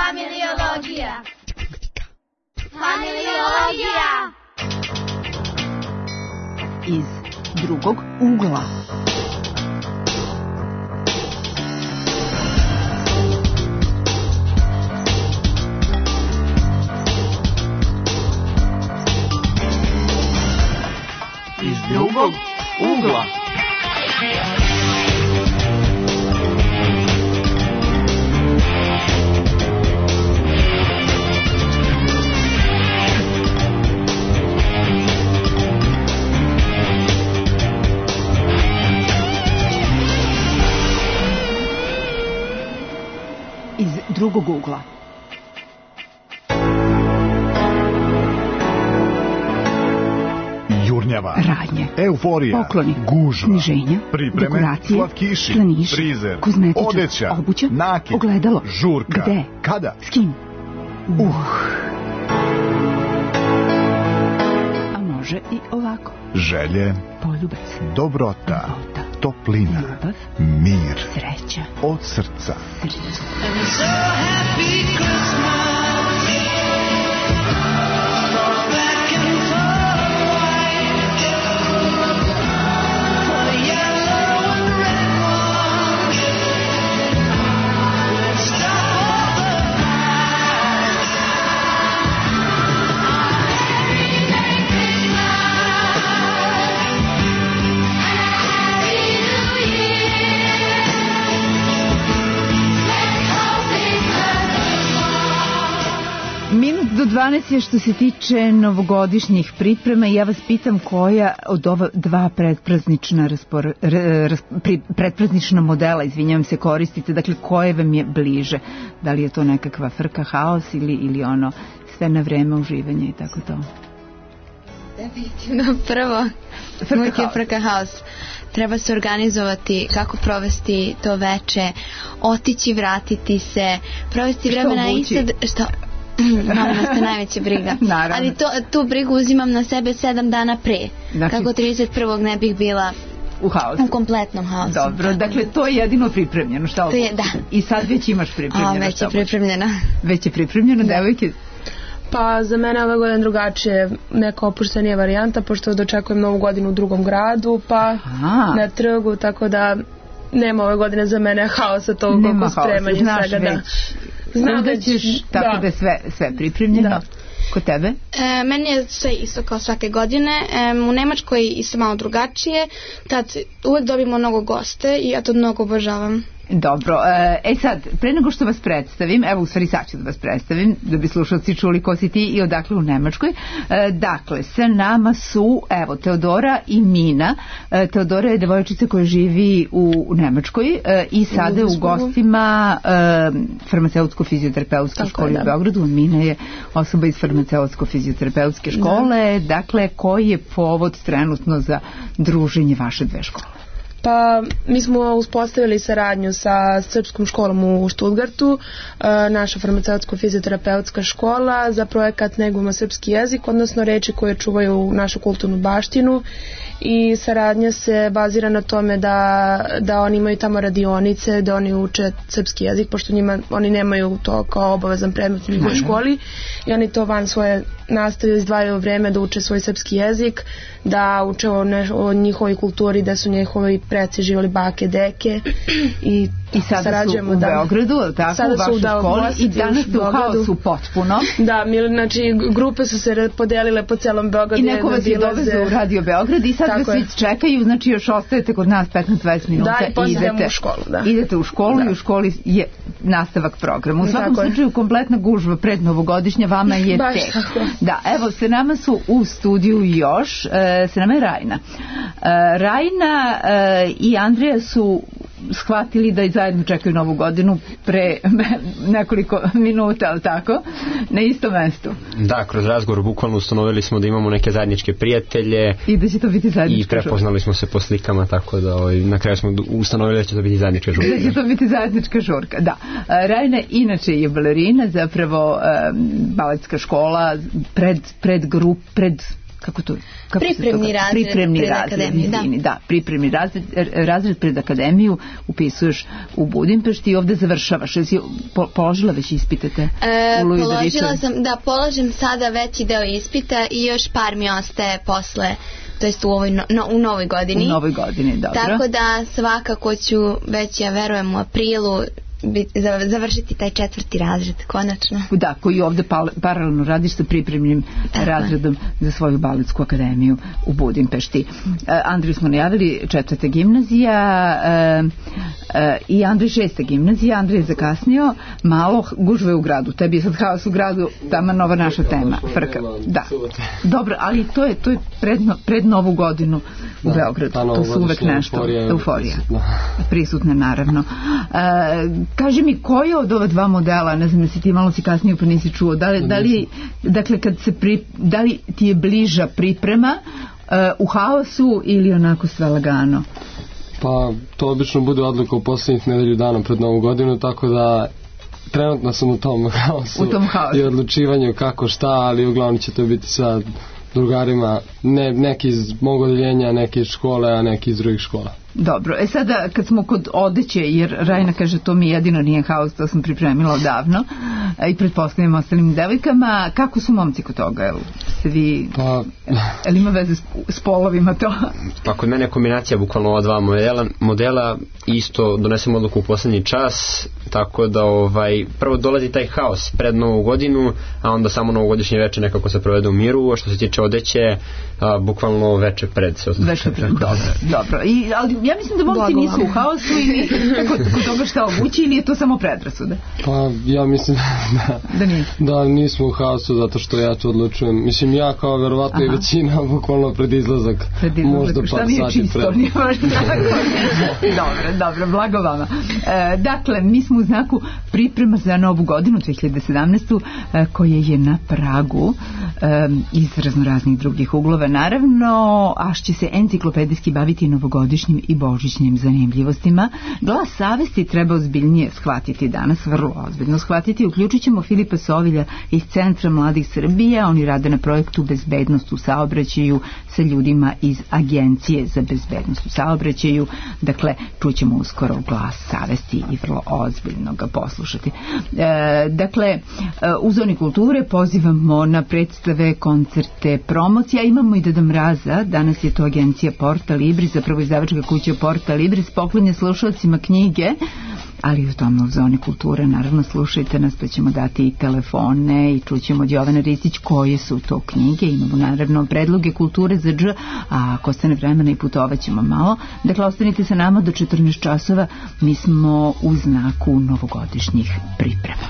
Familiologija. Familiologija. Iz drugog ugla. Iz drugog ugla. Iz drugog ugla. Jurnjava, Radnje, euforija, pokloni, gužva, sniženja, pripreme, dekoracije, slatkiši, slaniš, frizer, kozmetičar, odeća, obuća, nakit, ogledalo, žurka, gde, kada, s kim. A može i ovako. želje, Poljubac, dobrota, dobrota, toplina, ljubav, mir, sreća, od srca. Minut do 12 je što se tiče novogodišnjih priprema i ja vas pitam koja od ova dva predpraznična modela, izvinjavam se, koristite, dakle koje vam je bliže? Da li je to nekakva frka, haos ili ono sve na vreme, uživanje i tako to? Definitivno prvo uvijek je frka haos. Treba se organizovati kako provesti to veče, otići, vratiti se, provesti vremena i sad što malo nas te najveća briga. Ali tu brigu uzimam na sebe 7 dana pre. Znači, kako 31. ne bih bila u haosu. U kompletnom haosu. Dobro, dakle to je jedino pripremljeno. Šta to je, da. I sad već imaš pripremljeno. Već je pripremljeno. Već je pripremljeno, devojke? Pa za mene ove godine drugačije, neka opuštenija varijanta, pošto dočekujem novu godinu u drugom gradu, pa na trgu, tako da nema ove godine za mene haosa toliko oko spremanja i svega. Već. Znam da ćeš, tako da je sve pripremljeno. Da. Kod tebe? Meni je sve isto kao svake godine. U Nemačkoj isto malo drugačije. Tad uvek dobimo mnogo goste i ja to mnogo obožavam. Dobro, sad, pre nego što vas predstavim, evo u stvari sad ću da vas predstavim, da bi slušalci čuli ko si ti i odakle u Nemačkoj. Dakle, sa nama su, evo, Teodora i Mina. Teodora je devojčica koja živi u Nemačkoj i sada je u gostima farmaceutsko-fizioterapeutske škole u Beogradu. Mina je osoba iz farmaceutsko-fizioterapeutske škole. Dakle, koji je povod trenutno za druženje vaše dve škole? Pa mi smo uspostavili saradnju sa srpskom školom u Stuttgartu, naša farmaceutsko-fizioterapeutska škola, za projekat Negujmo srpski jezik, odnosno reči koje čuvaju našu kulturnu baštinu, i saradnja se bazira na tome da oni imaju tamo radionice, da oni uče srpski jezik, pošto oni nemaju to kao obavezan predmet u njihovoj školi, i oni to van svoje nastave izdvajaju vreme da uče svoj srpski jezik, da uče o njihovoj kulturi, da su njihovi preci živjeli, bake, deke, i sada su u Beogradu, tako, u vašoj školi, i danas ste u haosu potpuno. Da, znači grupe su se podelile po celom Beogradu. I neko vas je dovezao u Radio Beograd i sad vas svi čekaju, znači još ostajete kod nas 15-20 minuta i idete u školu. Idete u školu i u školi je nastavak programa. U svakom slučaju kompletna gužva pred novogodišnja vama je tek. Da, evo, se nama su u studiju još, se nama je Rajna. Rajna i Andrija su shvatili da i zajedno čekaju novu godinu pre nekoliko minuta, ali tako, na istom mestu. Da, kroz razgovor bukvalno ustanovili smo da imamo neke zajedničke prijatelje i da će to biti zajednička žurka. I prepoznali smo se po slikama, tako da na kraju smo ustanovili da će to biti zajednička žurka. Da će to biti zajednička žurka, da. Rajna inače je balerina, zapravo baletska škola, pred pripremni razred pred akademiju upisuješ u Budimpešti i ovde završavaš. Jesi položila već ispitate? Položila sam, polažem sada veći deo ispita i još par mi ostaje posle, to jest u novoj godini. U novoj godini, dobro. Tako da svakako ću već, ja verujem, u aprilu završiti taj 4. razred, konačno. Da, koji ovde paralelno radiš sa pripremnim razredom za svoju baletsku akademiju u Budimpešti. Andriju smo najavili, 4. gimnazija i Andrij 6. gimnazija. Andrij je zakasnio, malo gužve u gradu. Tebi je sad haos u gradu, tamo nova naša tema. Frka. Da. Dobro, ali to je pred novu godinu u Beogradu. To su uvek nešto. Euforija. Prisutna, naravno. Kaži mi, koji od ova dva modela, ne znam, ti malo si kasnije pa nisi čuo, da li ti je bliža priprema u haosu ili onako sve lagano? Pa to obično bude odlika u poslednjih nedelju dana pred novu godinu, tako da trenutno sam u tom haosu i odlučivanju kako šta, ali uglavnom će to biti sa drugarima, neki iz mog odeljenja, neki iz škole, a neki iz drugih škola. Dobro, sada kad smo kod odeće, jer Rajna kaže to mi jedino nije haos, to sam pripremila odavno i pretpostavljam ostalim devojkama, kako su momci kod toga? Jel ima veze s polovima to? Pa kod mene je kombinacija bukvalno ova dva modela, isto donesemo odluku u poslednji čas, tako da prvo dolazi taj haos pred novu godinu, a onda samo novogodišnje veče nekako se provede u miru, a što se tiče odeće, bukvalno veče pred. Dobro. Ali ja mislim da momci nisu u haosu ili kod toga šta obući, ili je to samo predrasuda? Pa ja mislim da nismo u haosu zato što ja to odlučujem. Mislim, ja kao verovatno i većina bukvalno pred izlazak. Možda par sati pred. Dobro, blago vama. Dakle, mi smo u znaku priprema za novu godinu 2017. koja je na pragu iz raznoraznih drugih uglova, naravno, a će se enciklopedijski baviti novogodišnjim i božićnim zanimljivostima. Glas savesti treba ozbiljnije shvatiti danas, vrlo ozbiljno shvatiti. Uključit ćemo Filipa Sovilja iz Centra mladih Srbije. Oni rade na projektu Bezbednost u saobraćaju sa ljudima iz Agencije za bezbednost u saobraćaju. Dakle, čućemo uskoro glas savesti i vrlo ozbiljno ga poslušati. Dakle, u zoni kulture pozivamo na predstave, koncerte, promocija. Imamo i Deda Mraza. Danas je to agencija Porta Libris, zapravo izdavačka kuća Porta Libris, poklanja slušalcima knjige, ali o tome u zoni kulture naravno slušajte nas, pa ćemo dati i telefone i čućemo od Jovane Ristić koje su to knjige. Imamo naravno predloge kulture za dž, a ako ostane vremena i putovaćemo malo. Dakle, ostanite sa nama do 14 časova. Mi smo u znaku novogodišnjih priprema.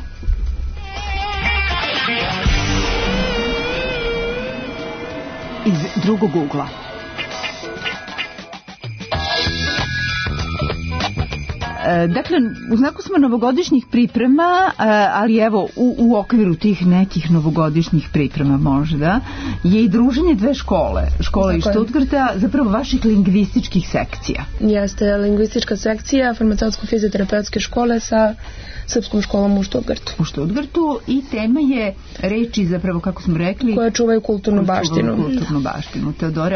Iz drugog ugla. Dakle, u znaku smo novogodišnjih priprema, ali evo u okviru tih nekih novogodišnjih priprema možda je i druženje dve škole iz Stuttgarta, zapravo vaših lingvističkih sekcija. Jeste, lingvistička sekcija farmaceutsko-fizioterapeutske škole sa srpskom školom u Stuttgartu. I tema je reči, zapravo kako smo rekli, koje čuvaju kulturnu baštinu. Teodora,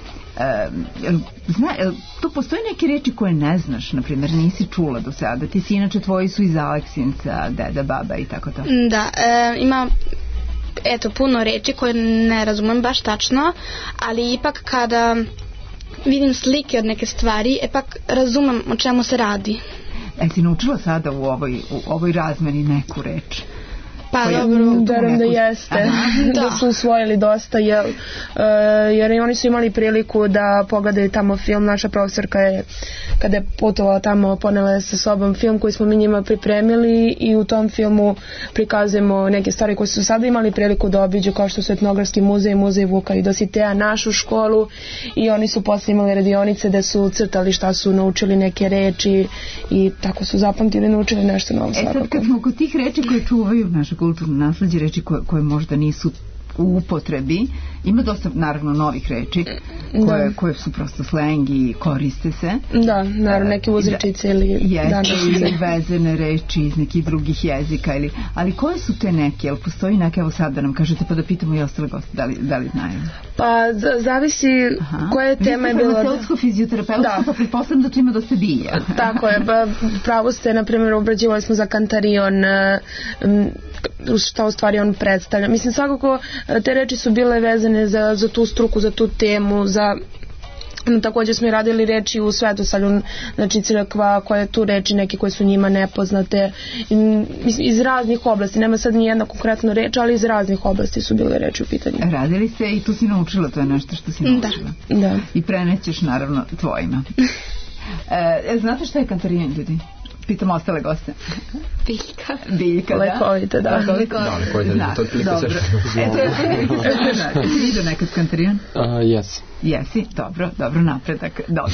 tu postoje neke reči koje ne znaš, na primjer nisi čula do sada, ti si inače tvoji su iz Aleksinca, deda, baba i tako to. Da, ima puno reči koje ne razumem baš tačno, ali ipak kada vidim slike od neke stvari, ipak razumem o čemu se radi. Si naučila sada u ovoj razmeni neku reč? Pa dobro, verujem da jeste, da su usvojili dosta, jer oni su imali priliku da pogledaju tamo film. Naša profesorka je, kada je putovala tamo, ponela je sa sobom film koji smo mi njima pripremili i u tom filmu prikazujemo neke stvari koje su sada imali priliku da obiđu, kao što su Etnografski muzej, muzej Vuka i Dositeja, našu školu, i oni su posle imali radionice gde su crtali šta su naučili, neke reči, i tako su zapamtili, naučili nešto novo svakako. Sad kad smo kod tih reči koje čuvaju naše kulturno nasleđe, reči koje možda nisu u upotrebi. Ima dosta naravno novih reči koje su prosto slang i koriste se. Da, naravno neke uzrečice ili vezene reči iz nekih drugih jezika ali koje su te neke? Jel postoji neke, evo sad da nam kažete pa da pitamo i ostale goste da li znaju? Pa zavisi koja tema je bila. Farmaceutsko fizioterapeutsko, pa pretpostavljam da tu ima dosta bilja. Tako je, pravo ste, na primjer, obrađivali smo za kantarion, šta u stvari on predstavlja. Mislim, svakako te reči su bile vezane za tu struku, za tu temu, također smo i radili reči u Svetosavlju, znači crkva, koje tu reči neke koje su njima nepoznate, iz raznih oblasti, nema sad ni jedna konkretno reč, ali iz raznih oblasti su bile reči u pitanju. Radili ste i tu si naučila, to je nešto što si naučila. Da. I prenećeš naravno tvojima. Znate šta je kantarion, ljudi? Pitam ostale goste. Biljka, da. Lekovite, da. Dobro. Ti vidio nekad kantarion? Yes. Jesi? Dobro, napredak. Dobro.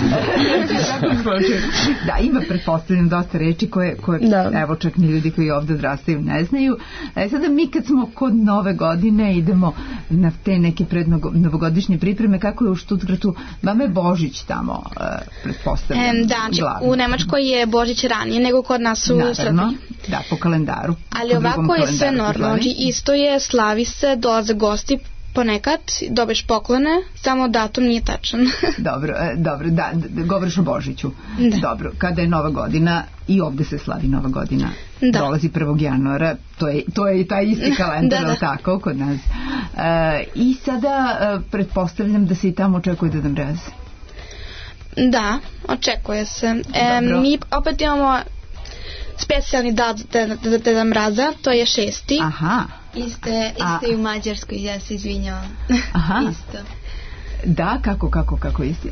Da, ima pretpostavljam dosta reči koje evo čak ni ljudi koji ovdje odrastaju ne znaju. Sada mi kad smo kod nove godine idemo na te neke prednovogodišnje pripreme, kako je u Stuttgartu, vama je Božić tamo, pretpostavljam. Da, u Nemačkoj je Božić ranije nego kod nas u Srbiji. Da, po kalendaru. Ali ovako je sve normalno. Isto je, slavi se, dolaze gosti, ponekad dobiješ poklone, samo datum nije tačan. Dobro, da, govoriš o Božiću. Da. Dobro, kada je Nova godina, i ovdje se slavi Nova godina, dolazi 1. januara, to je i taj isti kalendar, tako, kod nas. I sada pretpostavljam da se i tamo očekuje Deda Mraz. Da, očekuje se. Mi opet imamo specijalni dan Deda Mraza, to je 6. Aha. Isto i u Mađarskoj, ja se izvinjavam. Aha. Isto. Da, kako isti?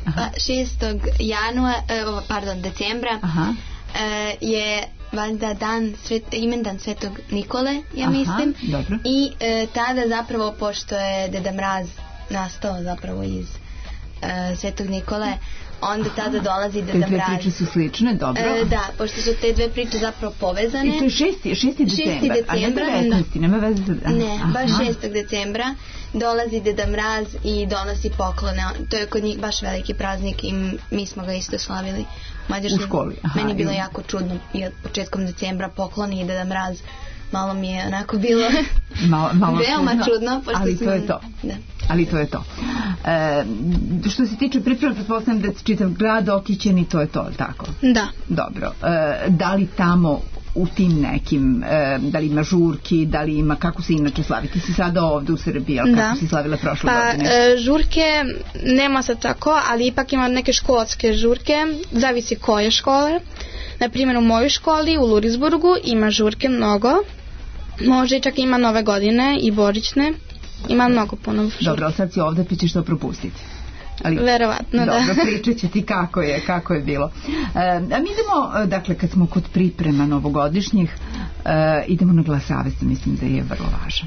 6. decembra je valjda imendan Svetog Nikole, ja mislim. Dobro. I tada zapravo, pošto je Deda Mraz nastao zapravo iz Svetog Nikole, onda tada dolazi Deda Mraz. Te dve priče su slične, dobro. Da, pošto su te dve priče zapravo povezane. I to je 6. decembar. 6. decembra. A ne 19. nema veze za... Ne, baš 6. decembra dolazi Deda Mraz i donosi poklone. To je kod njih baš veliki praznik i mi smo ga isto slavili. U školi. Meni je bilo jako čudno i od početkom decembra pokloni i Deda Mraz. Malo mi je onako bilo veoma čudno. Ali to je to. Da. Ali to je to. Što se tiče priprema, pretpostavljam da je čitav grad okićen i to je to, tako? Da. Dobro. Da li tamo u tim nekim, da li ima žurki, da li ima, kako se inače slavi? Ti si sada ovdje u Srbiji, ali kako si slavila prošle godine? Žurke nema sad tako, ali ipak ima neke školske žurke, zavisi koje škole. Na primjer u mojoj školi u Lurisburgu ima žurke mnogo, može čak ima nove godine i božićne, ima mnogo puno žurke. Dobro, sad si ovdje pa ćeš to propustiti. Verovatno, da. Dobro, pričat ću ti kako je bilo. A mi idemo, dakle, kad smo kod priprema novogodišnjih, idemo na glas savesti, mislim da je vrlo važan.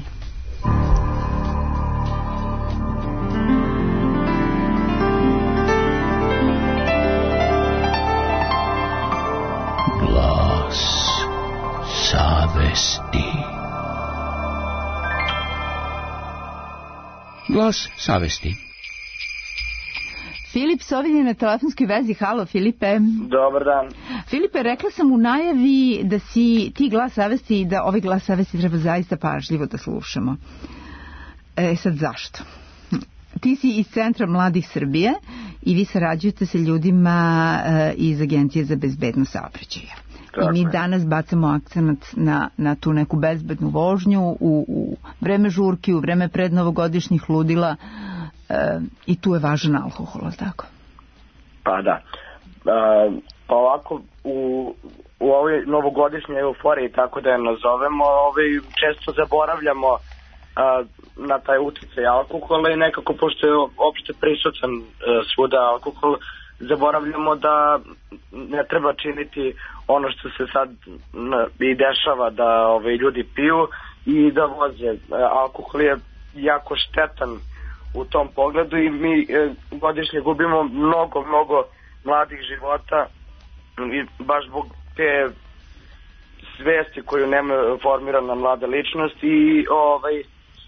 Glas savesti. Glas savesti. Filip Sovilj je na telefonskoj vezi. Halo, Filipe. Dobar dan. Filipe, rekla sam u najavi da si ti glas savesti i da ovaj glas savesti treba zaista pažljivo da slušamo. Sad zašto? Ti si iz Centra mladih Srbije i vi sarađujete sa ljudima iz Agencije za bezbednost saobraćaja. I mi danas bacamo akcenat na tu neku bezbednu vožnju u vreme žurki, u vreme prednovogodišnjih ludila, i tu je važan alkohol, tako? Pa da. Pa ovako, u ovoj novogodišnjoj euforiji, tako da je nazovemo, često zaboravljamo na taj utjecaj alkohola i nekako, pošto je opšte prisutan svuda alkohol, zaboravljamo da ne treba činiti ono što se sad i dešava, da ljudi piju i da voze. Alkohol je jako štetan u tom pogledu i mi godišnje gubimo mnogo mladih života i baš zbog te svesti koju nema formirana mlada ličnost i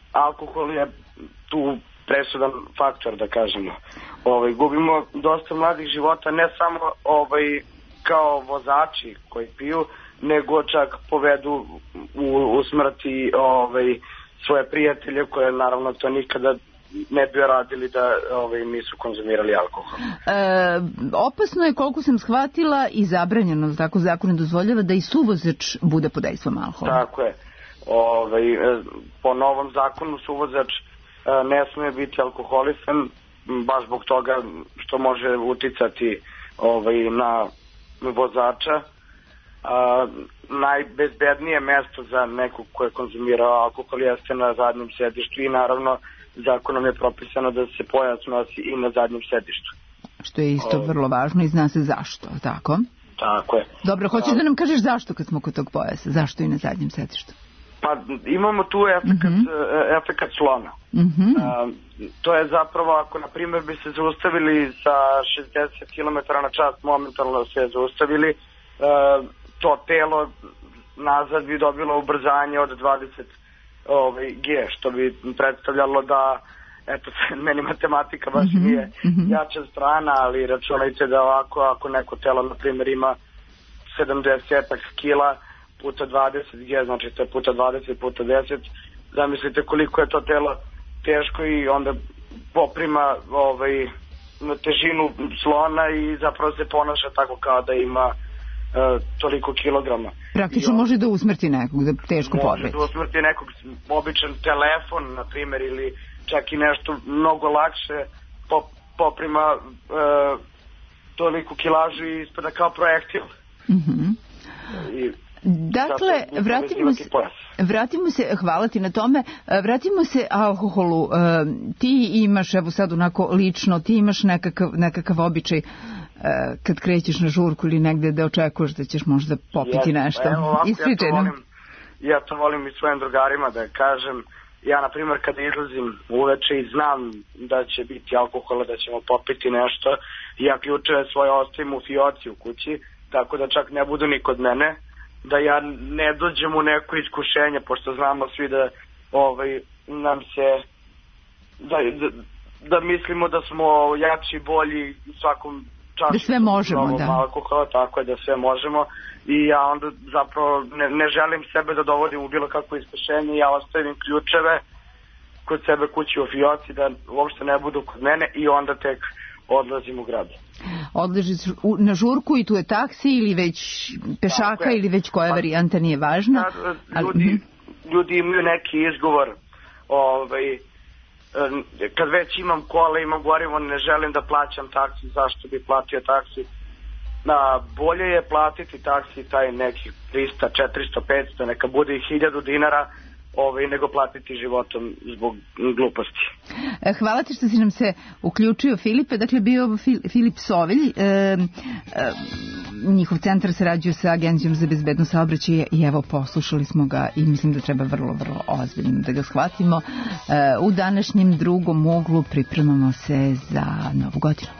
alkohol je tu presudan faktor, da kažemo. Gubimo dosta mladih života, ne samo kao vozači koji piju, nego čak povedu u smrti svoje prijatelje koje naravno to nikada ne bi radili da nisu konzumirali alkohol. Opasno je, koliko sam shvatila, i zabranjeno, tako zakon ne dozvoljava da i suvozač bude pod dejstvom alkohola. Tako je. Po novom zakonu suvozač ne smije biti alkoholisan, baš zbog toga što može uticati na vozača. Najbezbednije mesto za nekog ko je konzumirao alkohol jeste na zadnjem sedištu i naravno zakonom je propisano da se pojas nosi i na zadnjem sedištu. Što je isto vrlo važno i zna se zašto, tako? Tako je. Dobro, hoćeš da nam kažeš zašto kad smo kod tog pojasa? Zašto i na zadnjem sedištu? Pa imamo tu efekat slona. To je zapravo, ako na primjer bi se zaustavili sa 60 km na čas, momentalno se zaustavili, to telo nazad bi dobilo ubrzanje od 20 G, što bi predstavljalo da, eto, meni matematika baš nije jača strana, ali računajte da ovako, ako neko telo, na primjer, ima 70 kila puta 20 G, znači to je puta 20 puta 10, zamislite koliko je to telo teško i onda poprima težinu slona i zapravo se ponaša tako kao da ima toliko kilograma. Praktično može da usmrti nekog, da teško povredi. Može da usmrti nekog, običan telefon, na primjer, ili čak i nešto mnogo lakše poprima toliko kilažu i ispada kao projektil. Dakle, vratimo se, hvala ti na tome, vratimo se alkoholu. Ti imaš, evo sad onako lično, ti imaš nekakav običaj kad krećeš na žurku ili negde da očekuješ da ćeš možda popiti nešto. Ispričaj nam. Ja to volim i svojim drugarima da kažem. Ja, na primjer, kada izlazim uveče i znam da će biti alkohola, da ćemo popiti nešto, ja ključeve svoje ostavim u fioci u kući, tako da čak ne budu ni kod mene, da ja ne dođem u neko iskušenje, pošto znamo svi da nam se da mislimo da smo jači, bolji svakom času. Da sve možemo, da. Alkohola, tako je, da sve možemo i ja onda zapravo ne želim sebe da dovodim u bilo kakvo iskušenje, ja ostavim ključeve kod sebe kući u fioci da uopšte ne budu kod mene i onda tek odlazim u grad. Odlaziš na žurku i tu je taksi ili već pešaka ili već koja varijanta, nije važna. Ljudi imaju neki izgovor, kad već imam kola, imam gorivo, ne želim da plaćam taksi, zašto bi platio taksi? Bolje je platiti taksi taj neki 300, 400, 500, neka bude i 1000 dinara, nego platiti životom zbog gluposti. Hvala ti što si nam se uključio, Filipe. Dakle, bio Filip Sovilj, njihov centar sarađuje sa Agencijom za bezbednost saobraćaja i evo, poslušali smo ga i mislim da treba vrlo, vrlo ozbiljno da ga shvatimo. U današnjem drugom uglu pripremamo se za Novu godinu.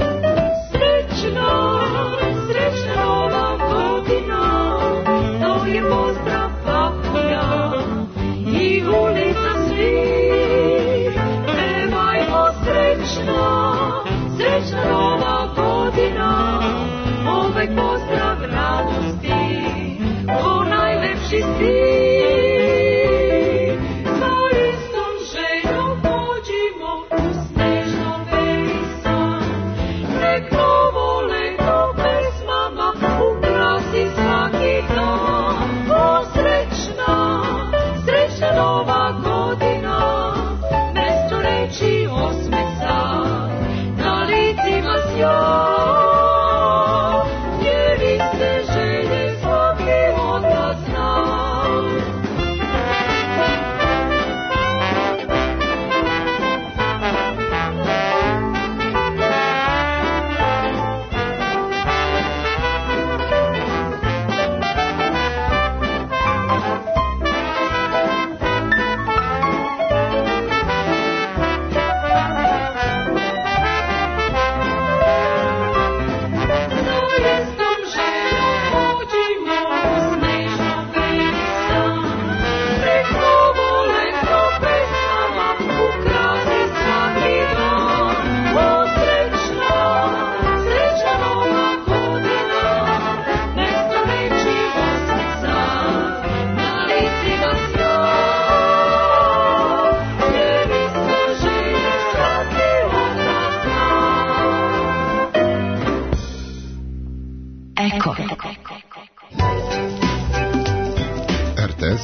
Srećna Nova godina, to je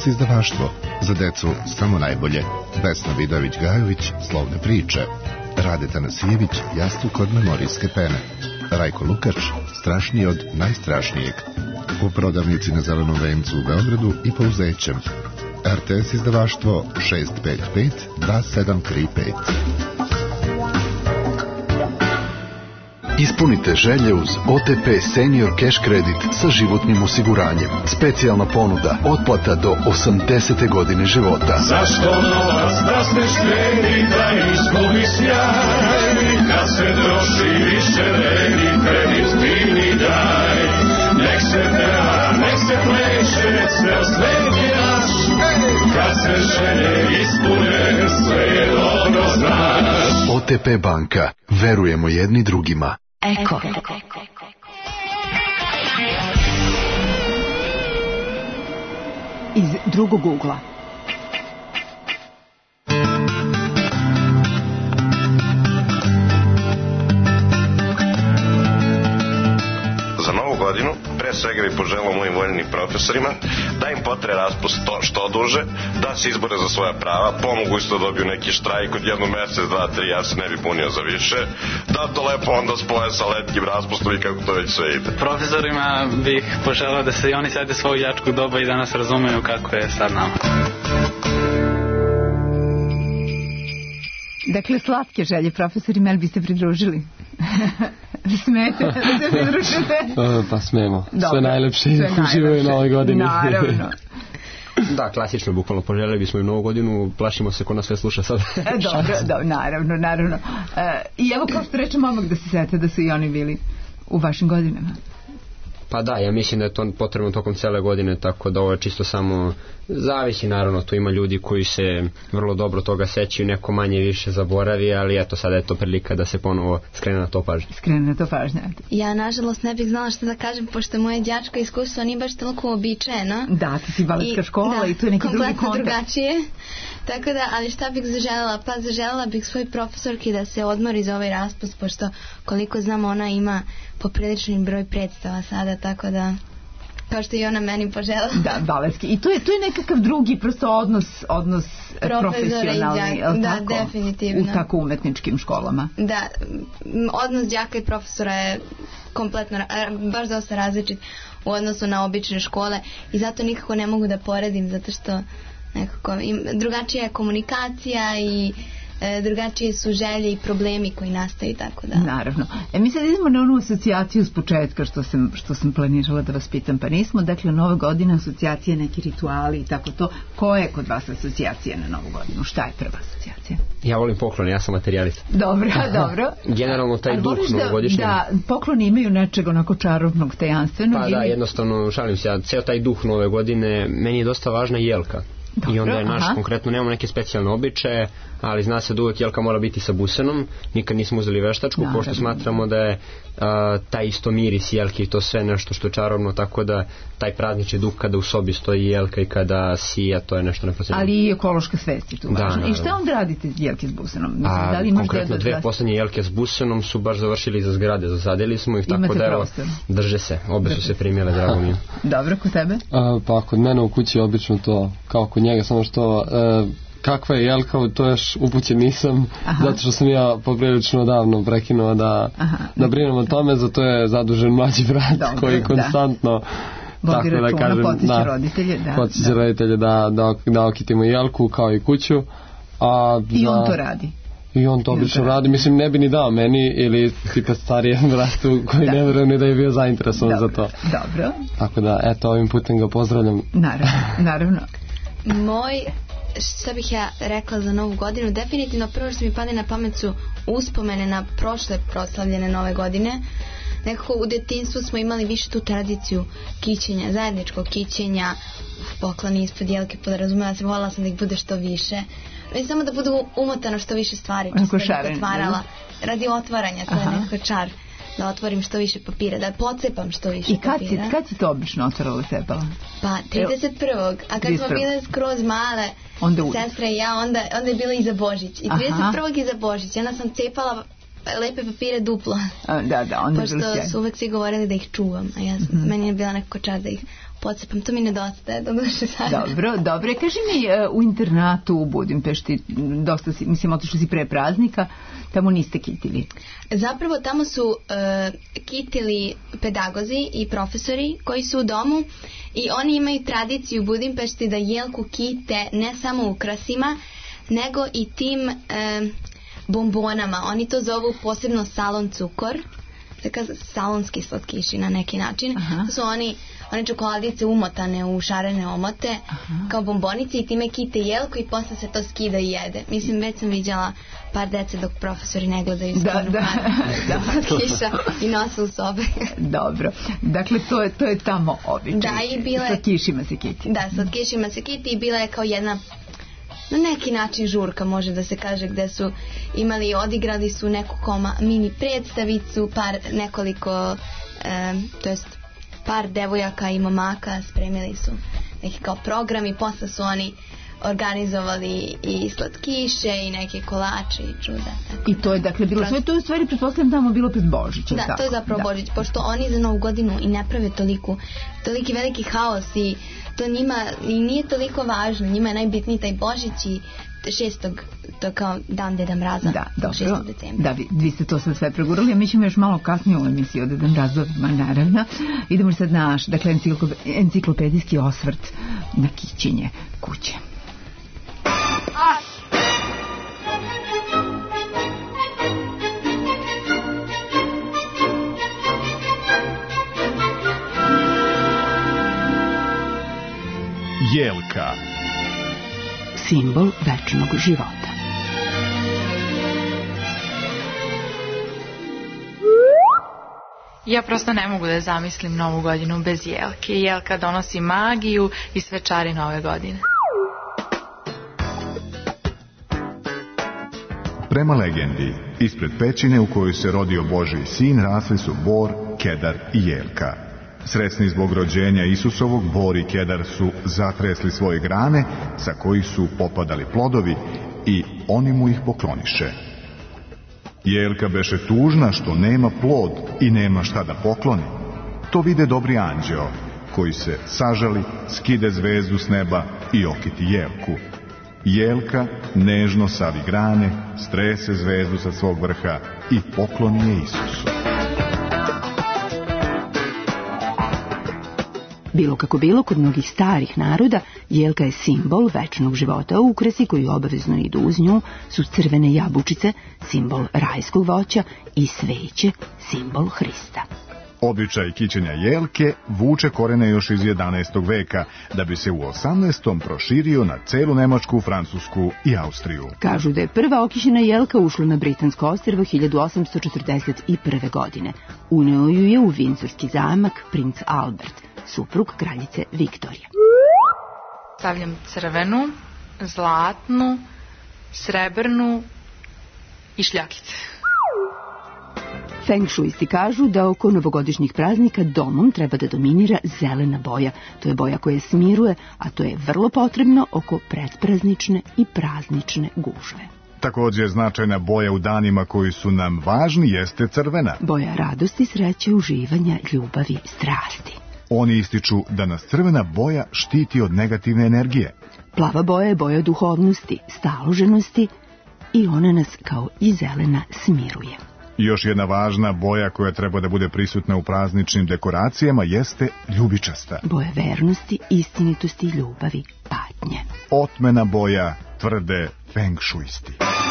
RTS izdavaštvo. Za decu samo najbolje. Vesna Vidović-Gajović, Slovne priče. Rade Tanasijević, Jastuk od memorijske pene. Rajko Lukač, Strašniji od najstrašnijeg. U prodavnici na Zelenom vencu u Beogradu i Pouzećem. RTS izdavaštvo 655 2735. Ispunite želje uz OTP Senior Cash Credit sa životnim osiguranjem. Specijalna ponuda, otplata do 80. godine života. Zašto novac da se štedi, da izgubi sjaj? Kad se troši više vredi, kredit mini daj. Nek se peva, nek se pleše, ceo svet je naš. Kad se želje ispune, sve je dobro znaš. OTP banka, verujemo jedni drugima. Eko. Iz drugog ugla. Za novu godinu, pre svega bih poželao mojim voljenim profesorima da im potre raspust što duže, da se izbore za svoja prava, pomogu isto dobiju neki štrajk od jednu mesec, 2, 3, ja se ne bi punio za više, da to lepo onda spoje sa letnjim raspustom i kako to već sve ide. Profesorima bih poželao da se i oni sede svoju jačku doba i da nas razumeju kako je sad nama. Dakle, slatke želje, profesori, meli biste pridružili? Smete da se pridružite? Pa smemo. Sve najlepše uživaju na ovoj godini. Naravno. Da, klasično, bukvalno poželjeli bismo i novu godinu, plašimo se ko nas sve sluša sad. Dobro, naravno. I evo kao što rečem odmah da se sete da su i oni bili u vašim godinama. Pa da, ja mislim da je to potrebno tokom cele godine, tako da ovo je čisto samo zavisi, naravno, tu ima ljudi koji se vrlo dobro toga sećaju, neko manje više zaboravi, ali eto, sada je to prilika da se ponovo skrene na to pažnje. Ja, nažalost, ne bih znala što da kažem, pošto moje đačko iskustvo nije baš toliko uobičajeno. Da, ti si baletska škola i tu je neki drugi kontakt. Kompletno drugačije. Tako da, ali šta bih zaželjela? Pa zaželjela bih svoj profesorki da se odmori za ovaj raspust, pošto koliko znam ona ima poprilični broj predstava sada, tako da kao što i ona meni požela. Da, baletski. I to je nekakav drugi prosto odnos profesionalni, da, definitivno. U tako umetničkim školama. Da, odnos đaka i profesora je kompletno, baš dosta različit u odnosu na obične škole i zato nikako ne mogu da poredim, zato što nekako drugačija je komunikacija i drugačije su želje i problemi koji nastaju, tako da. Naravno. Mi sad idemo na onu asocijaciju s početka što sam planirala da vas pitam, pa nismo. Dakle, Nova godina, asocijacije, neki rituali i tako to. Koja je kod vas asocijacija na Novu godinu? Šta je prva asocijacija? Ja volim poklon, ja sam materijalista. Dobro. Generalno taj duh novogodišnji. Da, pokloni imaju nečeg onako čarobnog, tajanstvenog. Pa da, jednostavno, šalim se, ceo taj duh Nove godine, meni je dosta važna jelka. Dobro, i onda je naš, konkretno nemamo neke specijalne običaje, ali zna se da uvek jelka mora biti sa busenom, nikad nismo uzeli veštačku, pošto smatramo da je taj isto miris jelke i to sve nešto što je čarobno, tako da taj praznični duh kada u sobi stoji jelka i kada sija, to je nešto neprocenjeno. Ali i ekološka svest je tu važna. I šta onda radite jelke s busenom? Konkretno dve poslednje jelke s busenom su baš završili za zgrade, zasadili smo ih, tako da evo, drže se, obe su se primjele, drago mi je. Dobro, kod tebe? Pa kod mene u kući je obično to kao kod njega, samo što kakva je jelka, to još upućen nisam. Zato što sam ja poprilično davno prekinuo da brinem o tome, zato je zadužen mlađi brat koji konstantno vodi računa, potiče roditelje potiče roditelje da okitimo jelku kao i kuću. I on to radi? I on to obično radi, mislim ne bi ni dao meni ili tipa starijem bratu koji ne vjerujem ni da je bio zainteresovan za to. Dobro. Tako da, eto, ovim putem ga pozdravljam. Naravno. Moj, šta bih ja rekla za Novu godinu, definitivno prvo što mi padne na pamet su uspomene na prošle proslavljene Nove godine. Nekako u detinjstvu smo imali više tu tradiciju kićenja, zajedničkog kićenja, pokloni ispod jelke, podrazumela se, volila sam da ih bude što više. Već samo da budu umotano što više stvari, čisto da bih otvarala. Radi otvaranja, to je nekako čar. Da otvorim što više papira, da pocepam što više papira. I kad si to obično otvarala cepala? Pa 31. A kad smo bile skroz male, sestra i ja, onda je bilo i za Božić. I 31. i za Božić. Onda sam cepala lepe papire duplo. Da, onda je bilo sjajno. Pošto su uvek svi govorili da ih čuvam, a meni je bila nekako čar da ih pocepam, to mi nedostaje da došle sada. Dobro. Kaži mi, u internatu u Budimpešti, dosta si, mislim, otišli si pre praznika, tamo niste kitili. Zapravo tamo su kitili pedagozi i profesori koji su u domu i oni imaju tradiciju u Budimpešti da jelku kite ne samo ukrasima, nego i tim bombonama. Oni to zovu posebno salon cukor, salonski slatkiši na neki način. To su one čokoladice umotane u šarene omote kao bombonice i time kite jelku i posle se to skida i jede. Mislim, već sam viđala par dece dok profesori ne gledaju skonu par slatkiša i nose u sobe. Dobro, dakle to je tamo običaj. Da, i bile... Slatkišima se kiti. Da, slatkišima se kiti i bila je kao jedna na neki način žurka, može da se kaže, gde su imali, odigrali su neku mini predstavicu, par devojaka i momaka spremili su neki kao program i posle su oni organizovali i slatkiše i neke kolače i čuda. I to je dakle bilo sve, to je u stvari pretpostavljam tamo bilo pred Božić. Da, to je zapravo Božić, pošto oni za Novu godinu i ne prave toliki veliki haos i to njima i nije toliko važno, njima je najbitniji taj Božić i 6. to je kao dan Deda Mraza, 6. decembra. Da, vi ste to sad sve pregurali, a mi ćemo još malo kasnije u emisiji o Deda Mrazovima, naravno. Idemo sad na naš, dakle, enciklopedijski osvrt na kićenje kuće. Jelka, simbol večnog života. Ja prosto ne mogu da zamislim Novu godinu bez jelke. Jelka donosi magiju i svečari nove godine. Prema legendi, ispred pećine u kojoj se rodio Božji sin rasli su bor, kedar i jelka. Srećni zbog rođenja Isusovog, bor i kedar su zatresli svoje grane sa kojih su popadali plodovi i oni mu ih pokloniše. Jelka beše tužna što nema plod i nema šta da pokloni. To vide dobri anđeo, koji se sažali, skide zvezdu s neba i okiti jelku. Jelka nežno savi grane, strese zvezdu sa svog vrha i pokloni je Isusu. Bilo kako bilo, kod mnogih starih naroda jelka je simbol večnog života. Ukrasi koji obavezno idu uz nju su crvene jabučice, simbol rajskog voća, i sveće, simbol Hrista. Običaj kićenja jelke vuče korene još iz 11. veka, da bi se u 18. proširio na celu Nemačku, Francusku i Austriju. Kažu da je prva okićena jelka ušla na Britansko ostrvo 1841. godine. Uneo ju je u Vindzorski zamak princ Albert, suprug kraljice Viktorije. Stavljam crvenu, zlatnu, srebrnu i šljakice. Feng šuisti kažu da oko novogodišnjih praznika domom treba da dominira zelena boja. To je boja koja smiruje, a to je vrlo potrebno oko predpraznične i praznične gužve. Također značajna boja u danima koji su nam važni jeste crvena. Boja radosti, sreće, uživanja, ljubavi, strasti. Oni ističu da nas crvena boja štiti od negativne energije. Plava boja je boja duhovnosti, staloženosti i ona nas kao i zelena smiruje. Još jedna važna boja koja treba da bude prisutna u prazničnim dekoracijama jeste ljubičasta. Boja vernosti, istinitosti, ljubavi, patnje. Otmena boja, tvrde feng šuisti.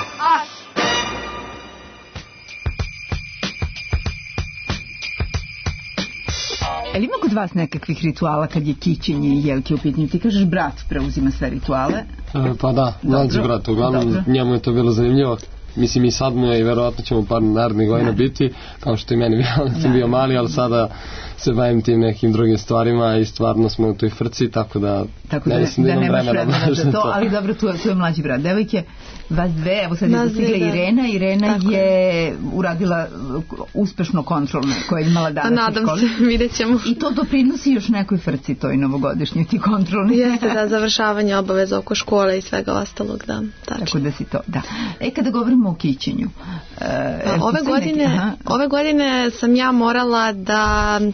Ima kod vas nekakvih rituala kad je kićenje i jelke u pitanju? Ti kažeš brat preuzima sve rituale. Pa da, mlađi brat, uglavnom njemu je to bilo zanimljivo. Mislim i sad mu je i verovatno ćemo par narednih godina biti, kao što i meni bilo da sam bio mali, ali sada se bavim tim nekim drugim stvarima i stvarno smo u toj frci, tako da ne mislim da imam vremena za to, ali dobro, tu je mlađi brat. Devojke, vas dve, evo sad je dostigla Irena. Irena je uradila uspešno kontrolne koje je imala danas u školi. Nadam se, vidjet ćemo. I to doprinosi još nekoj frci toj novogodišnjoj, ti kontrolni. Jeste, da, završavanje obaveza oko škole i svega ostalog, da. Tako da si to, da. Kada govorimo o kićenju. Ove godine sam ja morala da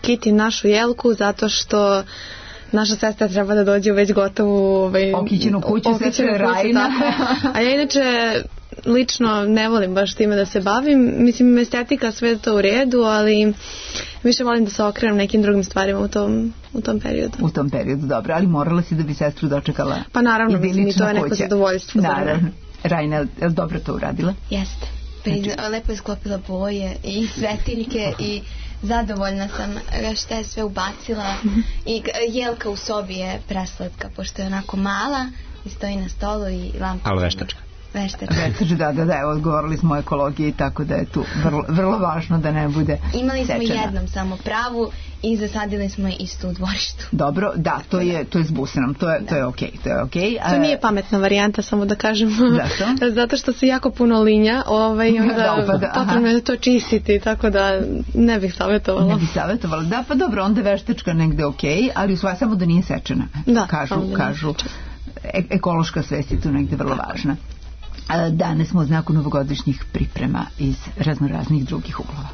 Kiti našu jelku zato što naša sestra treba da dođe u već gotovu okićenu kuću, sestra Rajna. A ja inače lično ne volim baš time da se bavim. Mislim, estetika sve to u redu, ali više volim da se okrenem nekim drugim stvarima u tom periodu. U tom periodu, dobro. Ali morala si da bi sestru dočekala? Pa naravno, mislim, i to je neko zadovoljstvo. Naravno. Rajna, je li dobro to uradila? Jeste. Lepo je sklopila boje i svetiljke i zadovoljna sam što je sve ubacila. I jelka u sobi je preslatka, pošto je onako mala i stoji na stolu i lampa. Ali veštačka. Da, odgovorili smo o ekologiji, tako da je tu vrlo važno da ne bude sečena. Imali smo jednom samo pravu i zasadili smo je isto u dvorištu. Dobro, da, to je s busenom, to je okej. To nije pametna varijanta, samo da kažem. Zašto? Zato što se jako puno linja, onda potrebno je to čistiti, tako da ne bih savjetovala. Da, pa dobro, onda veštačka negde okej, ali u stvari samo da nije sečena. Kažu, ekološka svest je tu negde vrlo važna. Danas smo u znaku novogodišnjih priprema iz raznoraznih drugih uglova.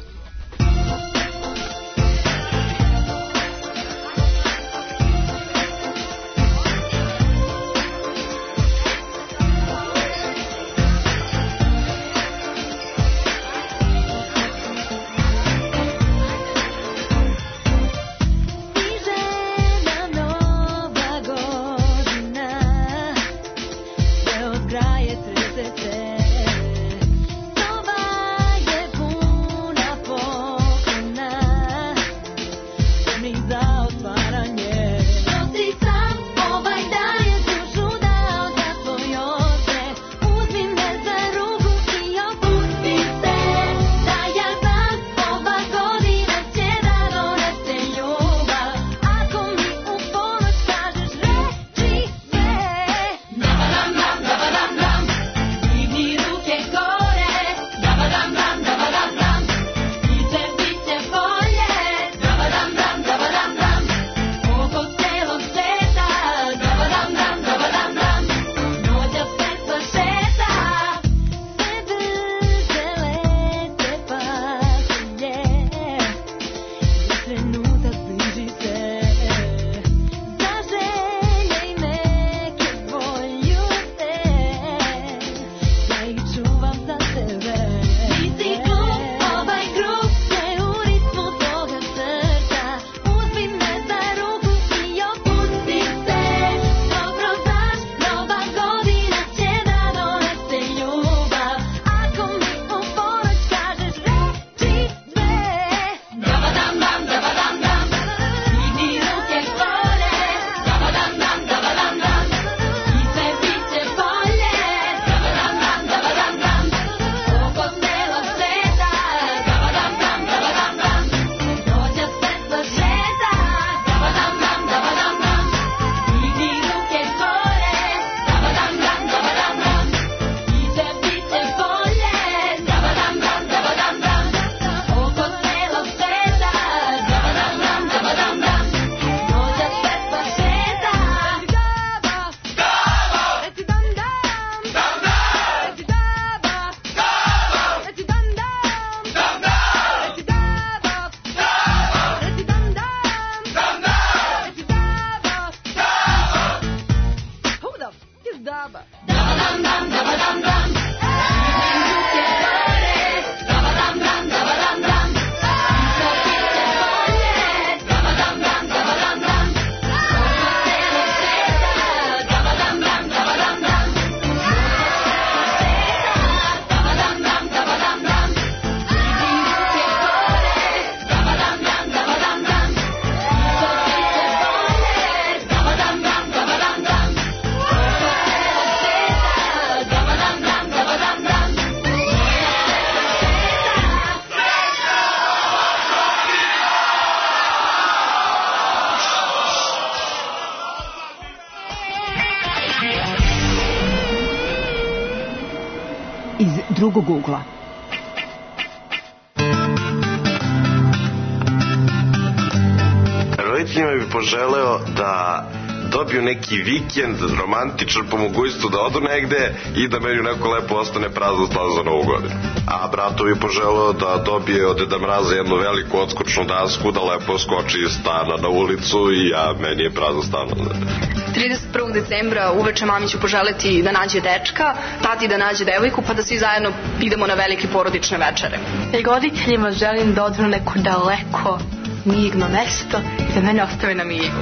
Drugog ugla. Roditeljima bi poželeo da dobiju neki vikend romantičan, po mogućstvu da odu negde i da meni neko lepo ostane prazan stan za Novu godinu. A bratu bi poželeo da dobije od Deda Mraza jednu veliku odskočnu dasku, da lepo skoči iz stana na ulicu i meni je prazan stan. 31. decembra uveče mami ću poželeti da nađe dečka, tati da nađe devojku, pa da svi zajedno idemo na velike porodične večere. Roditeljima želim da odru neko daleko mirno mesto i da mene ostave na miru.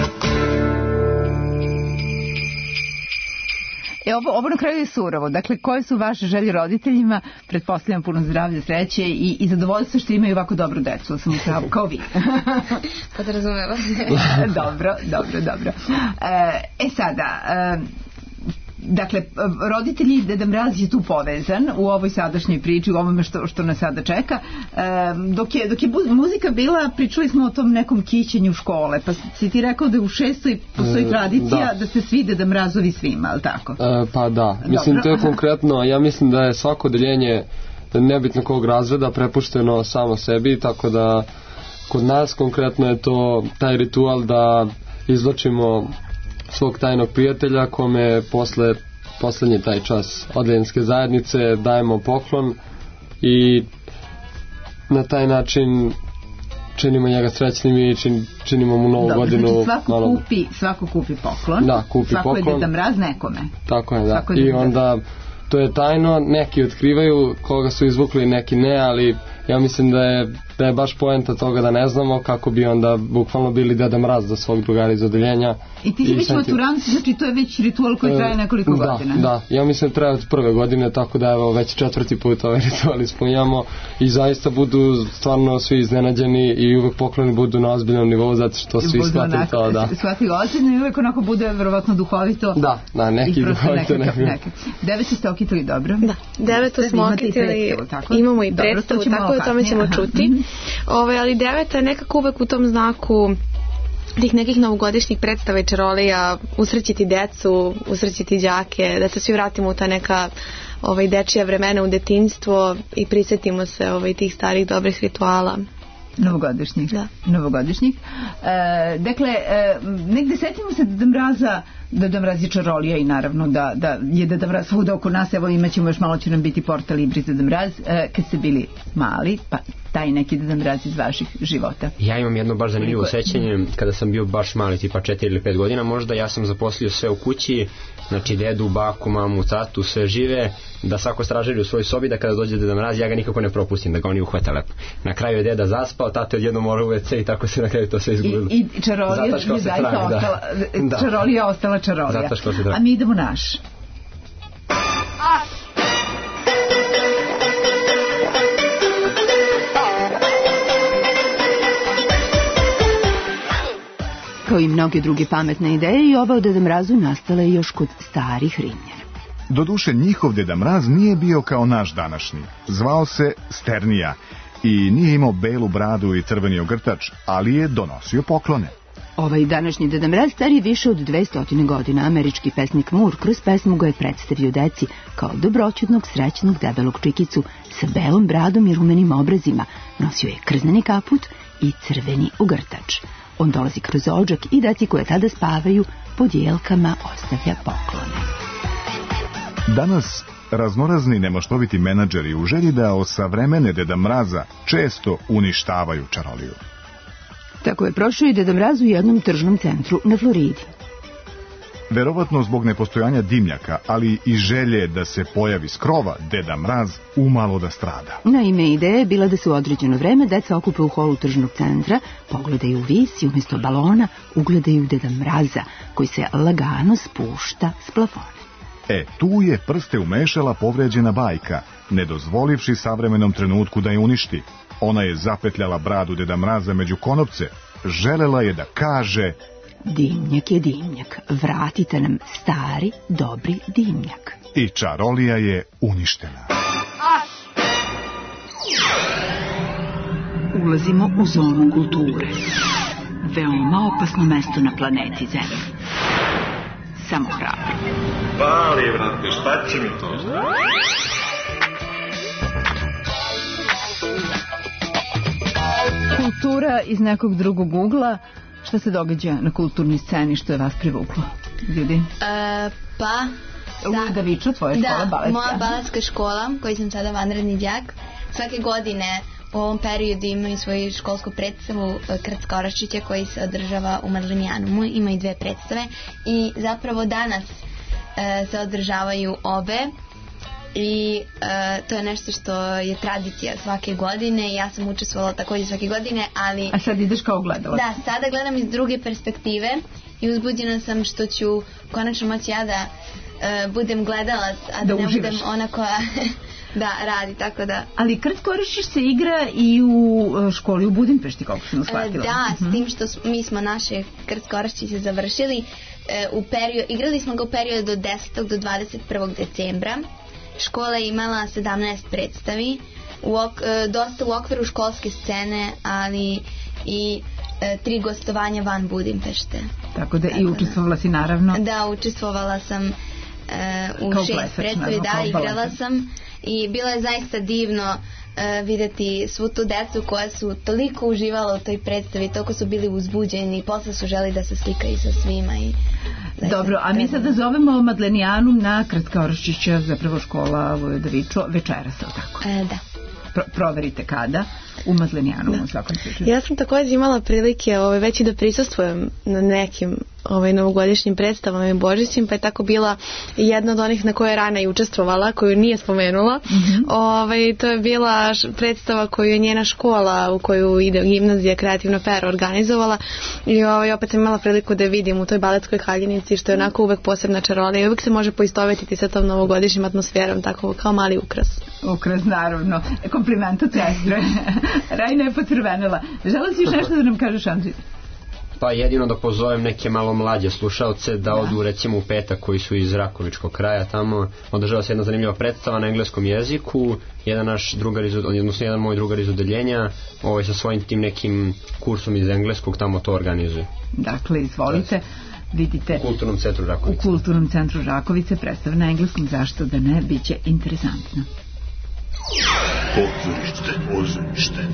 Ovo na kraju je surovo. Dakle, koje su vaše želje roditeljima? Pretpostavljam puno zdravlja, sreće i zadovoljstvo što imaju ovako dobru decu. Sam upravo kao vi. Podrazumeva. Dobro. Sada... Dakle, roditelji Deda Mraz je tu povezan u ovoj sadašnjoj priči, u ovome što nas sada čeka. Dok je muzika bila, pričali smo o tom nekom kićenju škole, pa si ti rekao da u 6. postoji tradicija da se svi Deda Mrazovi svima, ali tako? Pa da, mislim to je konkretno, ja mislim da je svako deljenje nebitno kog razreda prepušteno samo sebi, tako da kod nas konkretno je to taj ritual da izvlačimo svog tajnog prijatelja kome poslednji taj čas odeljenske zajednice dajemo poklon i na taj način činimo njega srećnim i činimo mu Novu godinu. Znači svako kupi poklon. Da, kupi svako poklon. Je Deda Mraz nekome. Tako je, da. I onda to je tajno, neki otkrivaju koga su izvukli, neki ne, ali ja mislim da je baš poenta toga da ne znamo kako bi onda bukvalno bili Deda Mraz za svog drugara iz odeljenja. I ti si već maturanci, znači to je već ritual koji traje nekoliko godina. Da, ja mislim da traje od prve godine, tako da evo već 4. put ovaj ritual ispunjamo i zaista budu stvarno svi iznenađeni i uvek pokloni budu na ozbiljnom nivou zato što svi shvatili to, da. Shvatili ozbiljno i uvek onako bude verovatno duhovito. Da, neki duhovito, neki. 9 ste okitili dobro? Da, 9 smo okitili, imamo i predstavu, tako da tome ćemo čuti. Ali 9 je nekako uvek u tom znaku tih nekih novogodišnjih predstava i čarolija, usrećiti decu, usrećiti đake, da se svi vratimo u ta neka dečija vremena u detinjstvo i prisjetimo se tih starih dobrih rituala. Novogodišnjih. Dakle, negde setimo se Deda Mraz je čarolija i naravno da je Deda Mraz svuda oko nas, evo imaćemo još malo će nam biti portal Libris Deda Mraz, kad ste bili mali, pa taj neki Deda Mraz iz vaših života. Ja imam jedno baš zanimljivo sećanje, kada sam bio baš mali, tipa 4 ili 5 godina možda, ja sam zaposlio sve u kući, znači dedu, baku, mamu, tatu, sve žive, da svako stražari u svojoj sobi, da kada dođe Deda Mraz ja ga nikako ne propustim, da ga oni uhvate lepo. Na kraju je deda zaspao, tata odjednom mora u WC i tako se na kraju to sve izgubilo. I čarolija je zaista ostala, čarolija ostala čarolija. A mi idemo naš. Kao i mnoge druge pametne ideje i ova o Deda Mrazu nastala je još kod starih Rimljana. Doduše, njihov Deda Mraz nije bio kao naš današnji. Zvao se Sternija i nije imao belu bradu i crveni ogrtač, ali je donosio poklone. Ovaj današnji Deda Mraz star je više od 200 godina. Američki pesnik Moore kroz pesmu ga je predstavio deci kao dobroćudnog, srećnog, debelog čikicu sa belom bradom i rumenim obrazima. Nosio je krzneni kaput i crveni ogrtač. On dolazi kroz odžak i deci koje tada spavaju pod jelkama ostavlja poklone. Danas raznorazni nemoštoviti menadžeri u želji da osavremene Deda Mraza često uništavaju čaroliju. Tako je prošao i Deda Mraz u jednom tržnom centru na Floridi. Verovatno zbog nepostojanja dimnjaka, ali i želje da se pojavi s krova, Deda Mraz umalo da strada. Naime, ideja je bila da se u određeno vreme deca okupe u holu tržnog centra, pogledaju vis i umjesto balona ugledaju Deda Mraza, koji se lagano spušta s plafona. Tu je prste umešala povređena bajka, ne dozvolivši savremenom trenutku da je uništi. Ona je zapetljala bradu Deda Mraza među konopce, želela je da kaže: dimnjak je dimnjak, vratite nam stari, dobri dimnjak. I čarolija je uništena. Ulazimo u zonu kulture. Veoma opasno mesto na planeti Zemlji. Samo hrabro. Pali, vrate, šta će mi to? Kultura iz nekog drugog ugla. sve se događa na kulturnoj sceni što je vas privuklo, ljudi? Ludoviču, tvoja škola baletska. Da, moja baletska škola, koji sam sada vanredni đak, svake godine u ovom periodu imaju svoju školsku predstavu Krcka Oraščića koji se održava u Madlenijanumu. Ima i 2 predstave i zapravo danas se održavaju obe i to je nešto što je tradicija svake godine i ja sam učestvovala također svake godine, ali... A sad ideš kao gledalac? Da, sada gledam iz druge perspektive i uzbuđena sam što ću konačno moći ja da budem gledalac, a da ne budem ona koja da radi, tako da... Ali Krcko Oraščić se igra i u školi u Budimpešti, kako sam shvatila. Da, s tim što mi smo naše Krcko Oraščiće završili, igrali smo ga u periodu od 10. do 21. decembra. Škola je imala 17 predstavi, dosta u okviru školske scene, ali i 3 gostovanja van Budimpešte. Tako da i učestvovala si naravno? Da, učestvovala sam u 6 predstavi, da, igrala sam i bilo je zaista divno vidjeti svu tu decu koja su toliko uživala u toj predstavi, toliko su bili uzbuđeni i posle su želi da se slikaju sa svima. Dobro, a mi sada zovemo Madlenijanum na Krcka Oraščića, zapravo škola Vojodovičo, večeras, tako? Da. Proverite kada u Madlenijanumu u svakom slučaju. Ja sam također imala prilike već i da prisustvujem na nekim novogodišnjim predstavama i Božićim, pa je tako bila jedna od onih na kojoj je Rana i učestvovala, koju nije spomenula. To je bila predstava koju je njena škola u koju ide gimnazija Kreativno pero organizovala i opet sam imala priliku da vidim u toj baletskoj haljinici, što je onako uvek posebna čarola i uvek se može poistovetiti sa tom novogodišnjim atmosferom, tako kao mali ukras. Ukras, naravno. Kompliment od sestre. Rajna je pocrvenila. Žela si još nešto da nam kažeš, Andri? Pa jedino da pozovem neke malo mlađe slušalce da odu recimo u petak koji su iz Rakovičkog kraja, tamo održava se jedna zanimljiva predstava na engleskom jeziku, jedan moj drugar iz odeljenja sa svojim tim nekim kursom iz engleskog tamo to organizuje. Dakle, izvolite. Vidite, u Kulturnom centru Rakovice. U Kulturnom centru Rakovice predstava na engleskom, zašto da ne, bit će interesantno. Pozorište.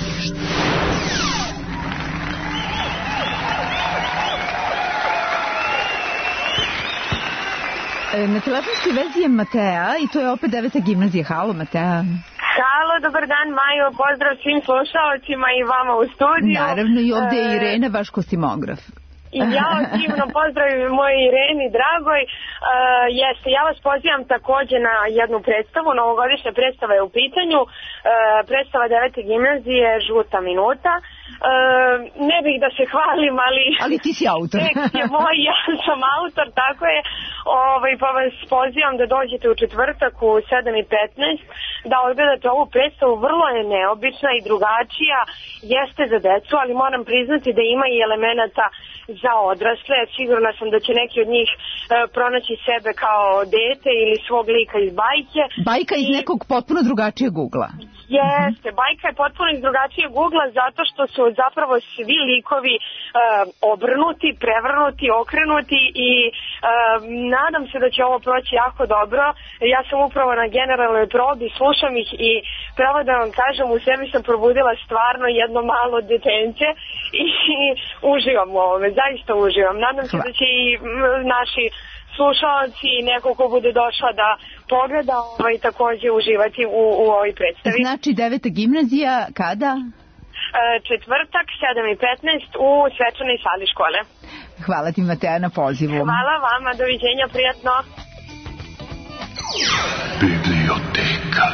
Na telefonskoj vezi je Matea i to je opet 9. gimnazija. Halo, Matea. Halo, dobar dan, Majo, pozdrav svim slušalcima i vama u studiju. Naravno, i ovdje je Irena, vaš kostimograf. I ja divno pozdravim moje Ireni dragoj. Ja vas pozivam također na jednu predstavu, novogodišnja predstava je u pitanju, predstava 9. gimnazije, Žuta minuta. Ne bih da se hvalim, ali ti si autor. Tekst je moj, ja sam autor, tako je. Pa vas pozivam da dođete u četvrtak u 7:15 da odgledate ovu predstavu. Vrlo je neobična i drugačija, jeste za decu, ali moram priznati da ima i elemenata za odrasle. Sigurna sam da će neki od njih pronaći sebe kao dete ili svog lika iz bajke. Bajka iz nekog potpuno drugačijeg ugla. Jeste, bajka je potpuno iz drugačijeg ugla zato što su zapravo svi likovi obrnuti, prevrnuti, okrenuti i nadam se da će ovo proći jako dobro. Ja sam upravo na generalnoj probi, slušam ih i pravo da vam kažem, u sebi sam probudila stvarno jedno malo detence i uživam u ovome, zaista uživam. Nadam se da će i naši slušalci i neko ko bude došla da pogleda i također uživati u ovoj predstavi. Znači 9. gimnazija kada? Četvrtak 7:15 u svečanoj sali škole. Hvala ti, Matea, na pozivu. Hvala vama, doviđenja, prijatno. Biblioteka.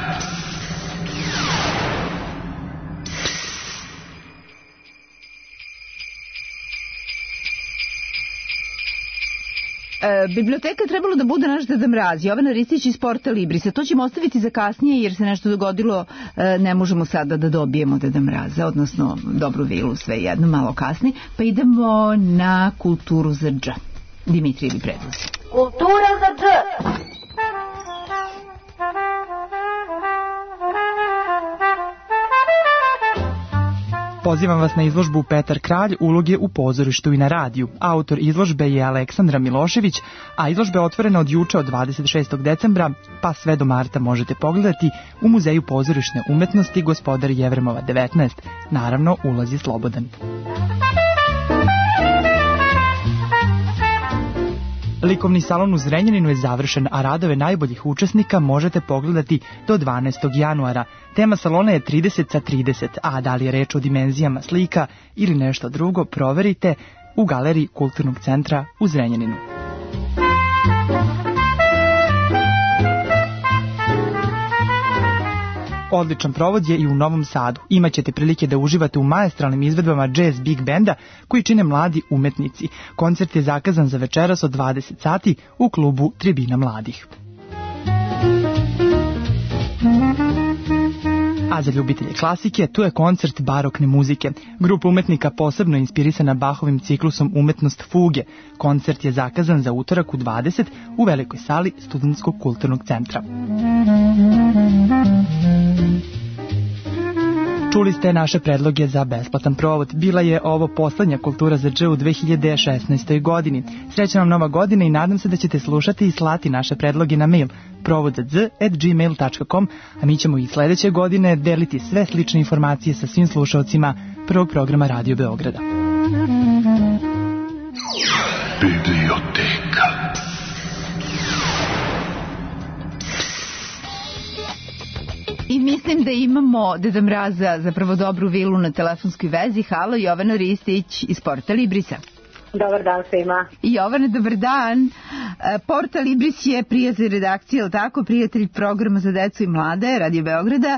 Biblioteka trebalo da bude naš Deda Mraz, Jovana Ristić iz Porta Librisa. To ćemo ostaviti za kasnije jer se nešto dogodilo, ne možemo sada da dobijemo Deda Mraza, odnosno Dobru vilu, sve jedno malo kasnije. Pa idemo na kulturu za dž. Dimitrijevi predlozi. Kultura za dž. Pozivam vas na izložbu Petar Kralj, uloge u pozorištu i na radiju. Autor izložbe je Aleksandra Milošević, a izložba je otvorena od juče od 26. decembra, pa sve do marta možete pogledati u Muzeju pozorišne umetnosti Gospodar Jevremova 19. Naravno, ulaz je slobodan. Likovni salon u Zrenjaninu je završen, a radove najboljih učesnika možete pogledati do 12. januara. Tema salona je 30x30, a da li je reč o dimenzijama slika ili nešto drugo, proverite u galeriji Kulturnog centra u Zrenjaninu. Odličan provod je i u Novom Sadu. Imaćete prilike da uživate u maestralnim izvedbama jazz big benda koji čine mladi umetnici. Koncert je zakazan za večeras od 20 sati u klubu Tribina mladih. A za ljubitelje klasike, tu je koncert barokne muzike. Grupa umetnika posebno inspirisana Bachovim ciklusom Umetnost fuge. Koncert je zakazan za utorak u 20 u velikoj sali Studentskog kulturnog centra. Čuli ste naše predloge za besplatan provod. Bila je ovo poslednja Kultura za dž u 2016. godini. Srećna vam nova godina i nadam se da ćete slušati i slati naše predloge na mail provodzadz@gmail.com, a mi ćemo i sledeće godine deliti sve slične informacije sa svim slušalcima prvog programa Radio Beograda. Biblioteka. I mislim da imamo Deda Mraza, zapravo dobru vilu na telefonskoj vezi. Halo, Jovana Ristić iz Porta Librisa. Dobar dan svima. Jovane, dobar dan. Porta Libris je prijatelj redakcije, ili tako, prijatelj programa za decu i mlade, Radio Beograda.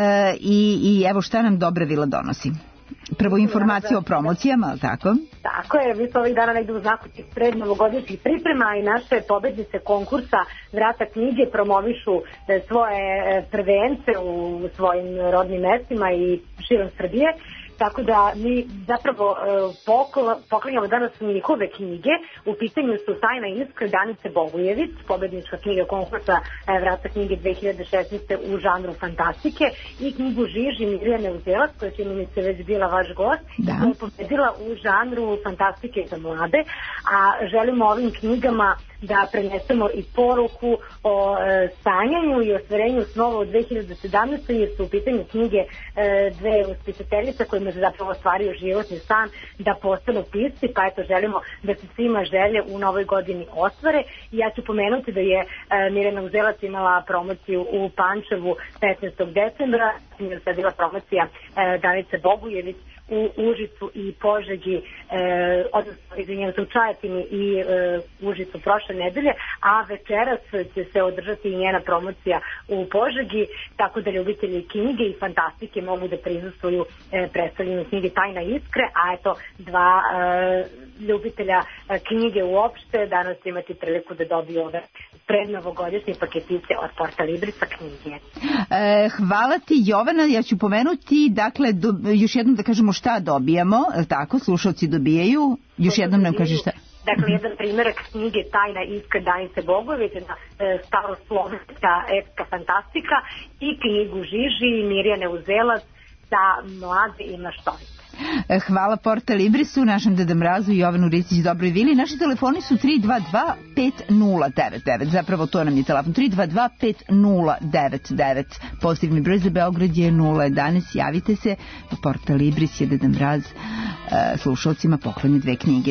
I evo šta nam dobra vila donosi. Prvo informacije o promocijama, ali tako? Tako je, mi smo ovih dana negde u znaku tih prednovogodišnjih priprema i naše pobednice konkursa Vrata knjige promovišu svoje prvence u svojim rodnim mestima i širom Srbije. Tako da mi zapravo poklanjamo danas njihove knjige. U pitanju su Tajna iskra Danice Bogujević, pobednička knjiga konkursa Vrata knjige 2016. u žanru fantastike, i knjigu Žiži Mirjane Uzelac, koja će mi se već bila vaš gost, koja je pobedila u žanru fantastike za mlade, a želimo ovim knjigama da prenesemo i poruku o sanjanju i ostvarenju snova u 2017. jer su u pitanju knjige dve uspisateljice kojima se zapravo ostvario životni san da postanu pisci, pa eto želimo da se svima želje u novoj godini ostvare. I ja ću pomenuti da je Mirjana Uzelac imala promociju u Pančevu 15. decembra, sad bila promocija Danice Bogujević u Užicu i Požegi, odnosno izvinjam se, u Čajetini i Užicu prošle nedelje, a večeras će se održati i njena promocija u Požegi, tako da ljubitelji knjige i fantastike mogu da prisustvuju predstavljanju knjige Tajna iskre, a eto dva ljubitelja knjige uopšte danas imati priliku da dobiju ove prednovogodišnje paketice od Porta Librisa knjige. Hvala ti, Jovana. Ja ću pomenuti, dakle, još jednom da kažemo šta dobijamo, tako, slušalci dobijaju, još jednom nam kaži šta. Dakle, jedan primjerak knjige Tajna iskra Danice Bogović, jedna staroslovenska epska fantastika, i knjigu Žiži Mirjane Uzelac za mlade i maštovite. Hvala Porta Librisu, našem Deda Mrazu i Jovanu Ristić dobroj vili. Naši telefoni su 322-5099, zapravo to nam je telefon, 322-5099, pozitivni broj za Beograd je 011, javite se. Porta Libris je Deda Mraz slušalcima poklanja dve knjige,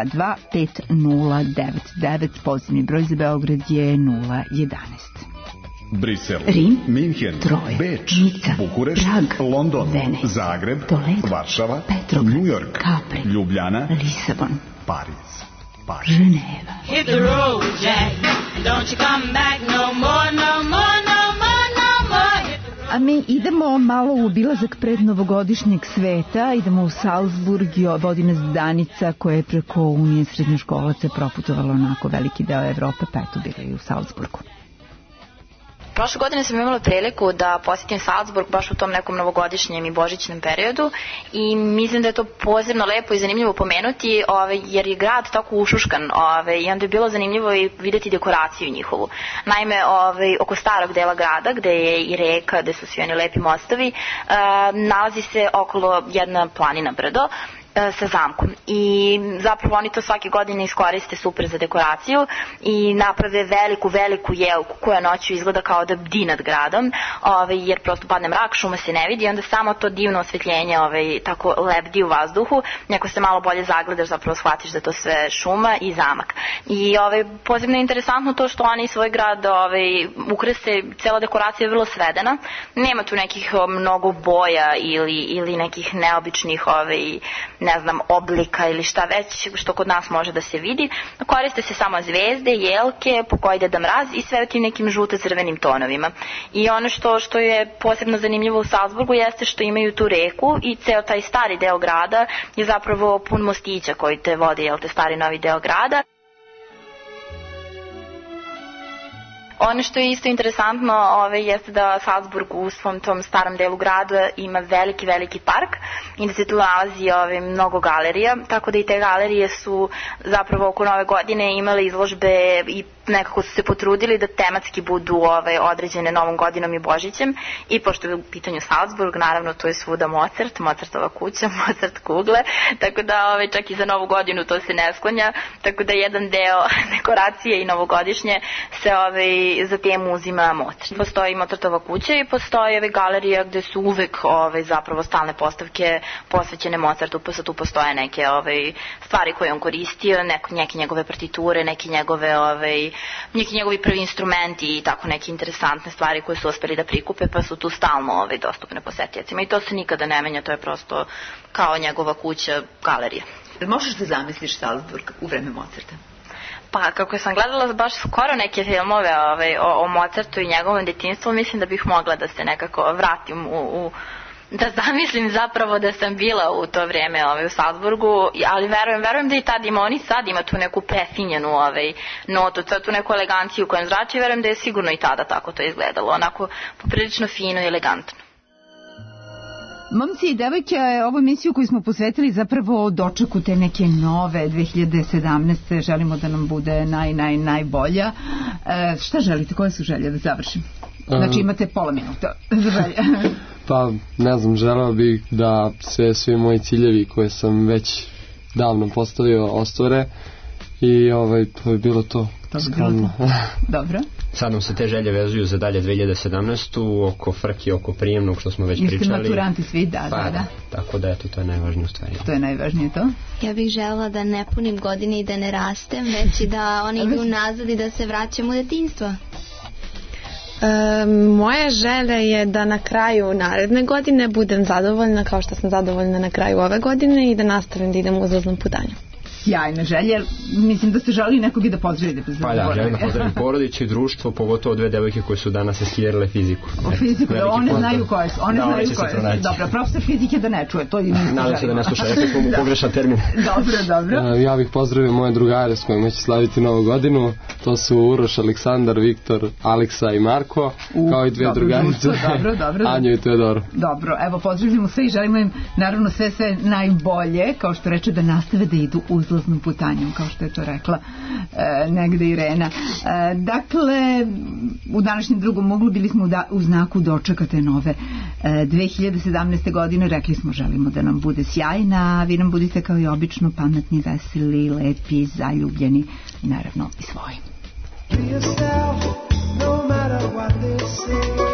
322-5099, pozitivni broj za Beograd je 011. Brisel, Rim, Minhen, Troja, Beč, Nica, Bukurešt, Prag, London, Venecija, Zagreb, Toledo, Varšava, Petrograd, New York, Capri, Ljubljana, Lisabon, Pariz, Ženeva. Hit the road, Jack. Don't you come back no more, no more, no more, no more. A mi idemo malo u obilazak prednovogodišnjeg sveta, idemo u Salzburg, vodi nas Danica koja je preko Unije srednjoškolaca proputovala onako veliki deo Evrope, pa eto bila i u Salzburgu. Prošle godine sam imala priliku da posjetim Salzburg baš u tom nekom novogodišnjem i božićnom periodu i mislim da je to posebno lepo i zanimljivo pomenuti jer je grad tako ušuškan i onda je bilo zanimljivo i vidjeti dekoraciju njihovu. Naime, oko starog dela grada gde je i reka, gde su svi oni lepi mostovi, nalazi se okolo jedna planina brdo sa zamkom i zapravo oni to svake godine iskoriste super za dekoraciju i naprave veliku jelku koja noću izgleda kao da bdi nad gradom, jer prosto padne mrak, šuma se ne vidi i onda samo to divno osvetljenje tako lebdi u vazduhu, neko se malo bolje zagledaš, zapravo shvatiš da to sve šuma i zamak. I posebno je interesantno to što oni svoj grad ukrase, cela dekoracija je vrlo svedena, nema tu nekih mnogo boja ili nekih neobičnih ne znam, oblika ili šta već što kod nas može da se vidi. Koriste se samo zvezde, jelke, po koji Deda Mraz i sve u tim nekim žuto-crvenim tonovima. I ono što je posebno zanimljivo u Salzburgu jeste što imaju tu reku i ceo taj stari deo grada je zapravo pun mostića koji te vode, stari novi deo grada. Ono što je isto interesantno jeste da Salzburg u svom tom starom delu grada ima veliki park i da se tu nalazi mnogo galerija, tako da i te galerije su zapravo oko Nove godine imale izložbe i nekako su se potrudili da tematski budu određene Novom godinom i Božićem i pošto je u pitanju Salzburg, naravno to je svuda Mozart, Mozartova kuća, Mozart kugle, tako da čak i za Novu godinu to se ne sklanja, tako da jedan deo dekoracije i novogodišnje se za temu uzima Mozart. Postoji Mozartova kuća i postoji galerija gde su uvek zapravo stalne postavke posvećene Mozartu, pa tu postoje neke stvari koje on koristio, neke njegove partiture, neki njegovi prvi instrumenti i tako neke interesantne stvari koje su uspeli da prikupe, pa su tu stalno dostupne posetiocima i to se nikada ne menja, to je prosto kao njegova kuća, galerija. Možeš da zamisliš Salzburg u vreme Mozarta? Pa kako sam gledala baš skoro neke filmove o Mozartu i njegovom detinjstvu, mislim da bih mogla da se nekako vratim da zamislim zapravo da sam bila u to vreme u Salzburgu, ali verujem da i tad on i sad ima tu neku prefinjenu notu, tu neku eleganciju kojem zrači, verujem da je sigurno i tada tako to izgledalo, onako poprilično fino i elegantno. Momci i devojke, ovu emisiju koju smo posvetili zapravo dočeku te neke nove 2017. Želimo da nam bude najbolja. Šta želite? Koje su želje da završim? Znači imate pola minuta za želje. Pa ne znam, želeo bih da svi moji ciljevi koje sam već davno postavio ostvare i to je bilo to. Dobro. Sad nam se te želje vezuju za dalje 2017. oko frke, oko prijemnog što smo već pričali. Jeste maturanti svi, da. Tako da to je najvažnije u stvari. To je najvažnije to? Ja bih žela da ne punim godine i da ne rastem, već i da oni idu nazad i da se vraćam u detinjstvo. Moja želja je da na kraju naredne godine budem zadovoljna kao što sam zadovoljna na kraju ove godine i da nastavim da idem u uzlaznom putanju. Sjajne želje, mislim da ste želeli nekog i da pozdravite. Pa da, želim da pozdravim porodicu i društvo, pogotovo dve devojke koje su danas eskirale fiziku. Fiziku, one znaju koje su. Dobro, profesor fizike da ne čuje, to i niste želimo. Nadam se da ne sluša, rekao smo mu pogrešan termin. Dobro. Ja bih pozdravio moje drugare s kojima će slaviti Novu godinu, to su Uroš, Aleksandar, Viktor, Aleksa i Marko, kao i dve drugarice, Anju i Teodoru. Dobro, evo pozdravljamo sve i želimo im naravno sve najbolje, kao što reče da nastave da idu uzlaznom putanjem, kao što je to rekla negde Irena. Dakle, u današnjem drugom moglu bili smo u znaku dočekate nove 2017. godine, rekli smo želimo da nam bude sjajna, a vi nam budite kao i obično pametni, veseli, lepi, zaljubljeni i naravno i svoji.